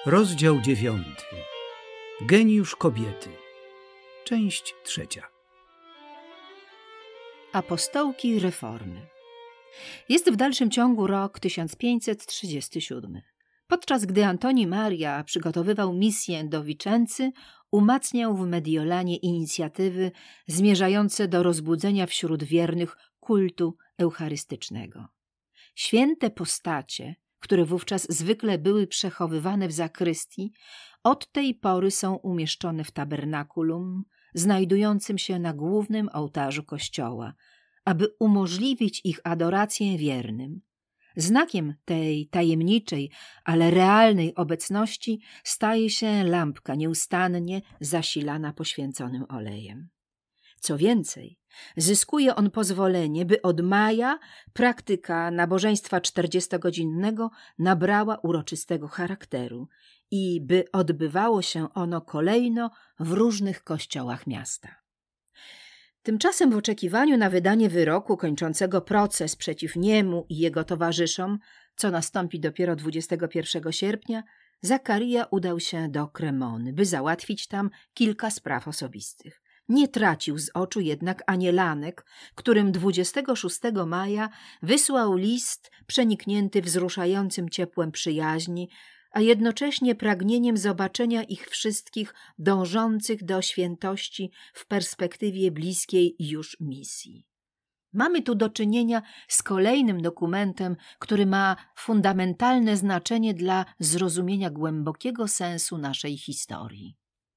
Rozdział 9. Geniusz kobiety. Część 3. Apostołki reformy. Jest w dalszym ciągu rok 1537. Podczas gdy Antoni Maria przygotowywał misję do Vicency, umacniał w Mediolanie inicjatywy zmierzające do rozbudzenia wśród wiernych kultu eucharystycznego. Święte postacie, które wówczas zwykle były przechowywane w zakrystii, od tej pory są umieszczone w tabernakulum, znajdującym się na głównym ołtarzu kościoła, aby umożliwić ich adorację wiernym. Znakiem tej tajemniczej, ale realnej obecności staje się lampka nieustannie zasilana poświęconym olejem. Co więcej, zyskuje on pozwolenie, by od maja praktyka nabożeństwa 40-godzinnego nabrała uroczystego charakteru i by odbywało się ono kolejno w różnych kościołach miasta. Tymczasem w oczekiwaniu na wydanie wyroku kończącego proces przeciw niemu i jego towarzyszom, co nastąpi dopiero 21 sierpnia, Zakarija udał się do Kremony, by załatwić tam kilka spraw osobistych. Nie tracił z oczu jednak anielanek, którym 26 maja wysłał list przeniknięty wzruszającym ciepłem przyjaźni, a jednocześnie pragnieniem zobaczenia ich wszystkich dążących do świętości w perspektywie bliskiej już misji. Mamy tu do czynienia z kolejnym dokumentem, który ma fundamentalne znaczenie dla zrozumienia głębokiego sensu naszej historii.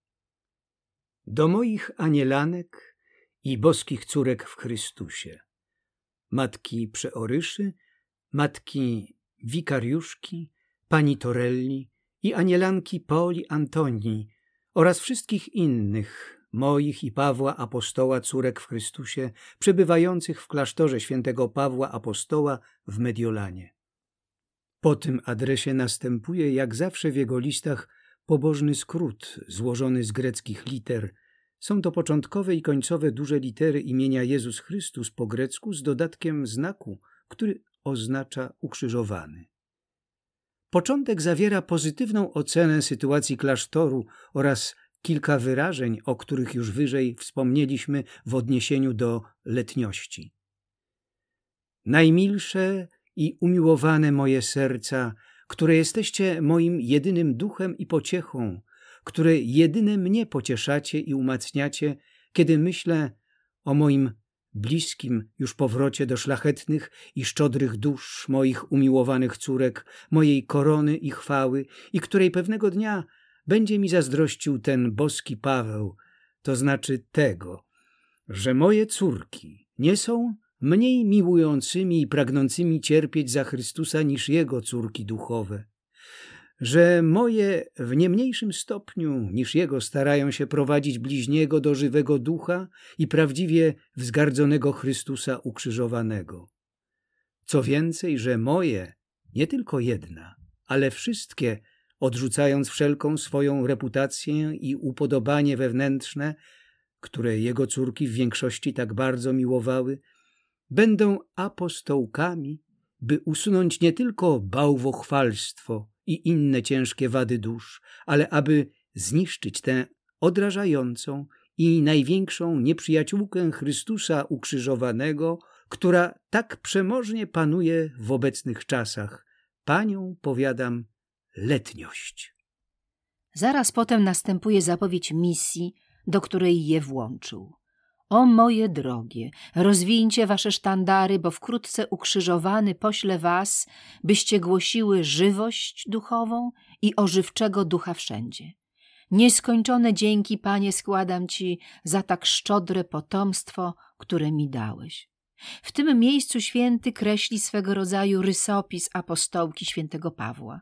Do moich anielanek i boskich córek w Chrystusie, matki Przeoryszy, matki Wikariuszki, pani Torelli i anielanki Poli Antonii oraz wszystkich innych moich i Pawła Apostoła córek w Chrystusie przebywających w klasztorze świętego Pawła Apostoła w Mediolanie. Po tym adresie następuje, jak zawsze w jego listach, pobożny skrót złożony z greckich liter. Są to początkowe i końcowe duże litery imienia Jezus Chrystus po grecku z dodatkiem znaku, który oznacza ukrzyżowany. Początek zawiera pozytywną ocenę sytuacji klasztoru oraz kilka wyrażeń, o których już wyżej wspomnieliśmy w odniesieniu do letniości. Najmilsze i umiłowane moje serca, które jesteście moim jedynym duchem i pociechą, które jedyne mnie pocieszacie i umacniacie, kiedy myślę o moim bliskim już powrocie do szlachetnych i szczodrych dusz moich umiłowanych córek, mojej korony i chwały, i której pewnego dnia będzie mi zazdrościł ten boski Paweł, to znaczy tego, że moje córki nie są mniej miłującymi i pragnącymi cierpieć za Chrystusa niż Jego córki duchowe, że moje w nie mniejszym stopniu niż Jego starają się prowadzić bliźniego do żywego ducha i prawdziwie wzgardzonego Chrystusa ukrzyżowanego. Co więcej, że moje, nie tylko jedna, ale wszystkie, odrzucając wszelką swoją reputację i upodobanie wewnętrzne, które Jego córki w większości tak bardzo miłowały, będą apostołkami, by usunąć nie tylko bałwochwalstwo i inne ciężkie wady dusz, ale aby zniszczyć tę odrażającą i największą nieprzyjaciółkę Chrystusa ukrzyżowanego, która tak przemożnie panuje w obecnych czasach. Panią, powiadam, letniość. Zaraz potem następuje zapowiedź misji, do której je włączył. O moje drogie, rozwijcie wasze sztandary, bo wkrótce ukrzyżowany pośle was, byście głosiły żywość duchową i ożywczego ducha wszędzie. Nieskończone dzięki, Panie, składam Ci za tak szczodre potomstwo, które mi dałeś. W tym miejscu święty kreśli swego rodzaju rysopis apostołki świętego Pawła.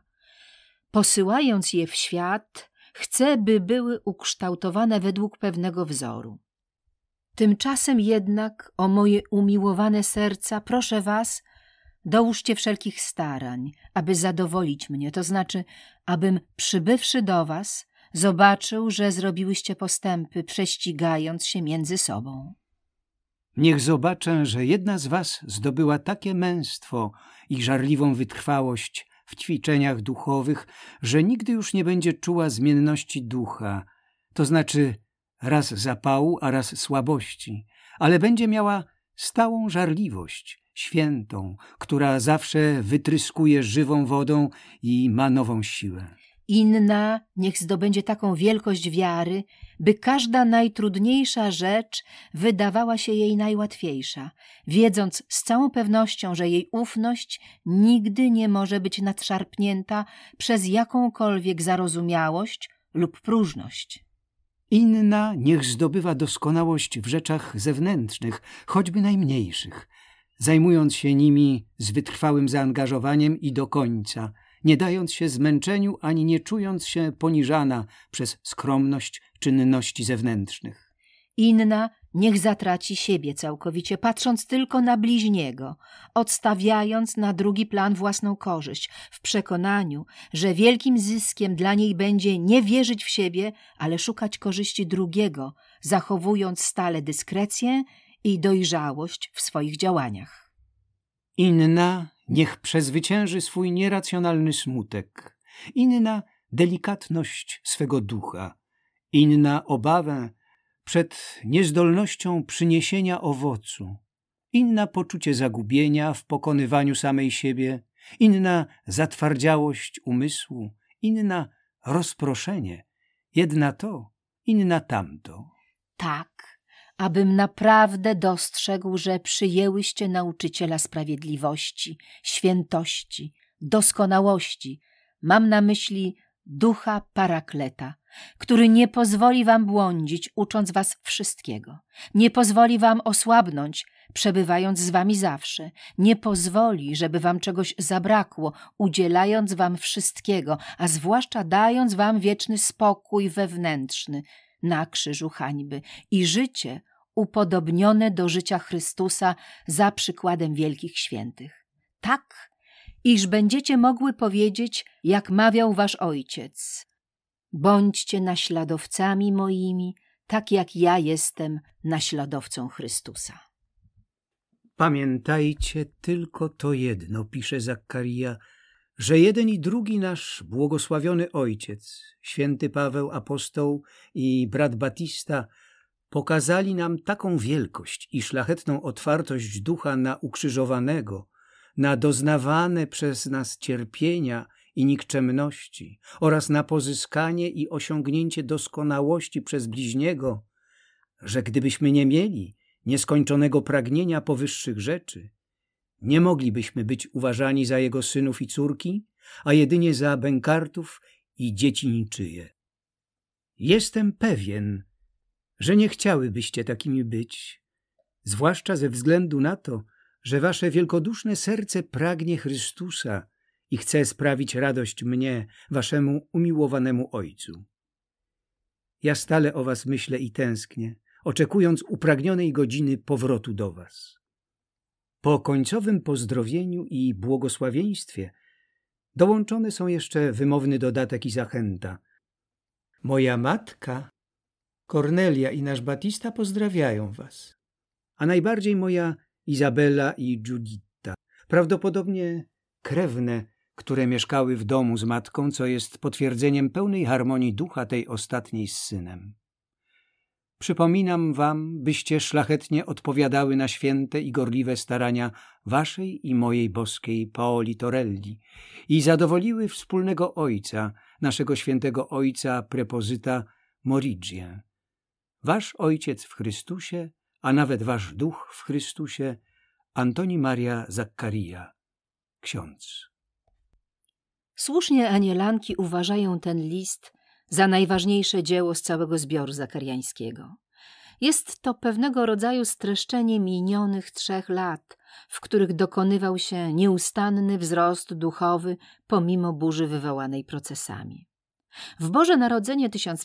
Posyłając je w świat, chce, by były ukształtowane według pewnego wzoru. Tymczasem jednak, o moje umiłowane serca, proszę was, dołóżcie wszelkich starań, aby zadowolić mnie, to znaczy, abym przybywszy do was, zobaczył, że zrobiłyście postępy, prześcigając się między sobą. Niech zobaczę, że jedna z was zdobyła takie męstwo i żarliwą wytrwałość w ćwiczeniach duchowych, że nigdy już nie będzie czuła zmienności ducha, to znaczy raz zapału, a raz słabości, ale będzie miała stałą żarliwość, świętą, która zawsze wytryskuje żywą wodą i ma nową siłę. Inna niech zdobędzie taką wielkość wiary, by każda najtrudniejsza rzecz wydawała się jej najłatwiejsza, wiedząc z całą pewnością, że jej ufność nigdy nie może być nadszarpnięta przez jakąkolwiek zarozumiałość lub próżność. Inna niech zdobywa doskonałość w rzeczach zewnętrznych, choćby najmniejszych, zajmując się nimi z wytrwałym zaangażowaniem i do końca, nie dając się zmęczeniu ani nie czując się poniżana przez skromność czynności zewnętrznych. Inna niech zatraci siebie całkowicie, patrząc tylko na bliźniego, odstawiając na drugi plan własną korzyść, w przekonaniu, że wielkim zyskiem dla niej będzie nie wierzyć w siebie, ale szukać korzyści drugiego, zachowując stale dyskrecję i dojrzałość w swoich działaniach. Inna niech przezwycięży swój nieracjonalny smutek, inna delikatność swego ducha, inna obawę przed niezdolnością przyniesienia owocu, inna poczucie zagubienia w pokonywaniu samej siebie, inna zatwardziałość umysłu, inna rozproszenie, jedna to, inna tamto. Tak, abym naprawdę dostrzegł, że przyjęłyście nauczyciela sprawiedliwości, świętości, doskonałości. Mam na myśli ducha Parakleta, który nie pozwoli wam błądzić, ucząc was wszystkiego. Nie pozwoli wam osłabnąć, przebywając z wami zawsze. Nie pozwoli, żeby wam czegoś zabrakło, udzielając wam wszystkiego, a zwłaszcza dając wam wieczny spokój wewnętrzny na krzyżu hańby i życie upodobnione do życia Chrystusa za przykładem wielkich świętych. Tak, iż będziecie mogły powiedzieć, jak mawiał wasz ojciec: bądźcie naśladowcami moimi, tak jak ja jestem naśladowcą Chrystusa. Pamiętajcie tylko to jedno, pisze Zakkaria, że jeden i drugi nasz błogosławiony ojciec, święty Paweł apostoł i brat Batista, pokazali nam taką wielkość i szlachetną otwartość ducha na ukrzyżowanego, na doznawane przez nas cierpienia i nikczemności oraz na pozyskanie i osiągnięcie doskonałości przez bliźniego, że gdybyśmy nie mieli nieskończonego pragnienia powyższych rzeczy, nie moglibyśmy być uważani za jego synów i córki, a jedynie za bękartów i dzieci niczyje. Jestem pewien, że nie chciałybyście takimi być, zwłaszcza ze względu na to, że wasze wielkoduszne serce pragnie Chrystusa i chce sprawić radość mnie, waszemu umiłowanemu Ojcu. Ja stale o was myślę i tęsknię, oczekując upragnionej godziny powrotu do was. Po końcowym pozdrowieniu i błogosławieństwie dołączone są jeszcze wymowny dodatek i zachęta. Moja matka, Kornelia i nasz Batista pozdrawiają was, a najbardziej moja Izabela i Giuditta, prawdopodobnie krewne, które mieszkały w domu z matką, co jest potwierdzeniem pełnej harmonii ducha tej ostatniej z synem. Przypominam wam, byście szlachetnie odpowiadały na święte i gorliwe starania waszej i mojej boskiej Paoli Torelli i zadowoliły wspólnego ojca, naszego świętego ojca prepozyta Morigie. Wasz ojciec w Chrystusie, a nawet wasz duch w Chrystusie, Antoni Maria Zakkaria, ksiądz. Słusznie anielanki uważają ten list za najważniejsze dzieło z całego zbioru zakariańskiego. Jest to pewnego rodzaju streszczenie minionych 3 lat, w których dokonywał się nieustanny wzrost duchowy pomimo burzy wywołanej procesami. W Boże Narodzenie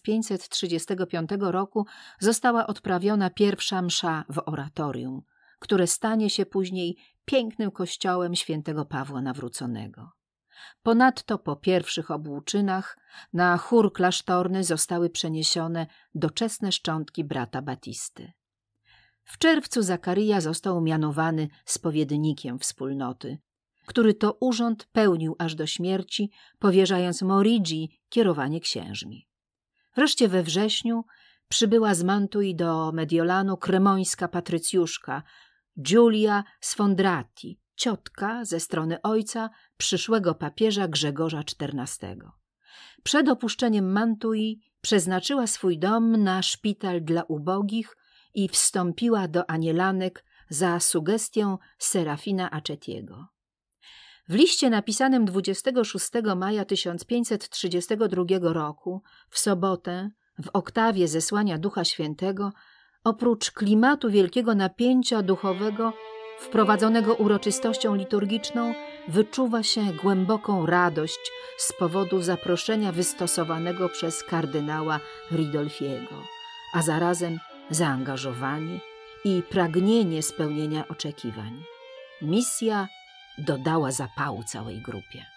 1535 roku została odprawiona pierwsza msza w oratorium, które stanie się później pięknym kościołem świętego Pawła Nawróconego. Ponadto po pierwszych obłóczynach na chór klasztorny zostały przeniesione doczesne szczątki brata Batisty. W czerwcu Zakkaria został mianowany spowiednikiem wspólnoty. który to urząd pełnił aż do śmierci, powierzając Morigi kierowanie księżmi. Wreszcie we wrześniu przybyła z Mantui do Mediolanu kremońska patrycjuszka Giulia Sfondrati, ciotka ze strony ojca przyszłego papieża Grzegorza XIV. Przed opuszczeniem Mantui przeznaczyła swój dom na szpital dla ubogich i wstąpiła do Anielanek za sugestią Serafina Acetiego. W liście napisanym 26 maja 1532 roku, w sobotę, w oktawie zesłania Ducha Świętego, oprócz klimatu wielkiego napięcia duchowego wprowadzonego uroczystością liturgiczną, wyczuwa się głęboką radość z powodu zaproszenia wystosowanego przez kardynała Ridolfiego, a zarazem zaangażowanie i pragnienie spełnienia oczekiwań. Misja dodała zapału całej grupie.